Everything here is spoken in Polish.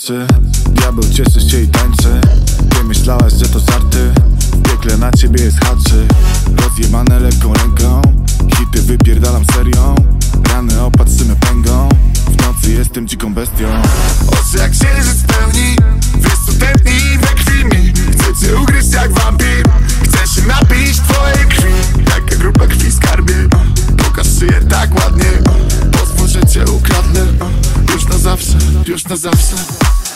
Czy diabeł cieszysz się i tańczy? Ty myślałaś, że to żarty? W piekle na ciebie jest haczy. Rozjebane lekką ręką, hity wypierdalam serią. Rany opatrzymy pęgą, w nocy jestem dziką bestią. Oczy jak księżyc w pełni, wiesz co tętni we krwi mi. Chcę cię ugryźć jak wampir, chcę się napić twojej krwi. Jaka grupa krwi skarbie, pokaż szyję tak ładnie. Pozwól, że cię ukradnę, już na zawsze, już na zawsze.